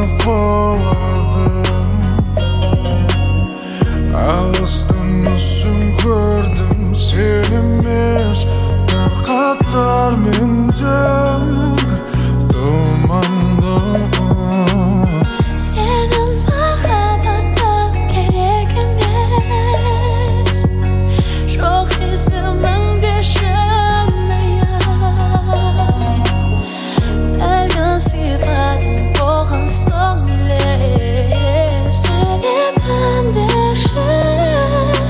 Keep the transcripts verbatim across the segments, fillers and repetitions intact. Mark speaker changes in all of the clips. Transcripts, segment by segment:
Speaker 1: qoladım. Alыстан мүсін көрдім сен емес бір қатар мендегі тұманды.
Speaker 2: Senin махаббатың керек емес, жоқ сезіміңді шынайы. Бәлкім сипатың болған соң елес, әлемімді шыр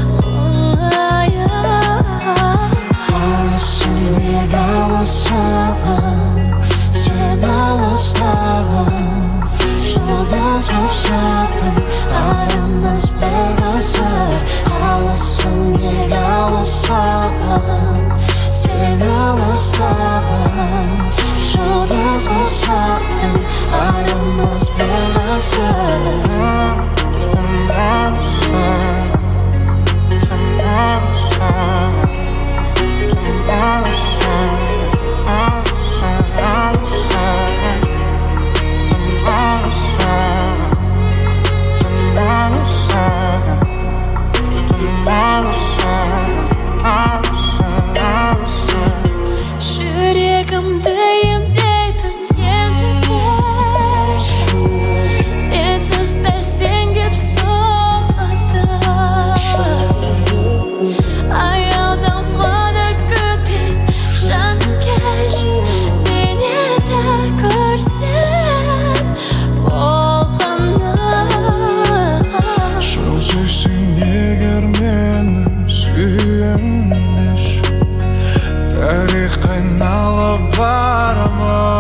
Speaker 2: мұңая. Алысың неге алысың, сен алыстағы жұлдыз ұқсаппын, арамыз бір ғасыр. Алысың неге алысың, сен алыстағы жұлдыз ұқсаппын, арамыз бір ғасыр. Жүрегімді емдейтін енді берші, сенсіз бәсеңдеп соғады. Аялдамада күтейін жаным келші, денеде көрсем болғаны.
Speaker 1: Жол сүйсің егер мені сүйем деші, тарих айналып барамын.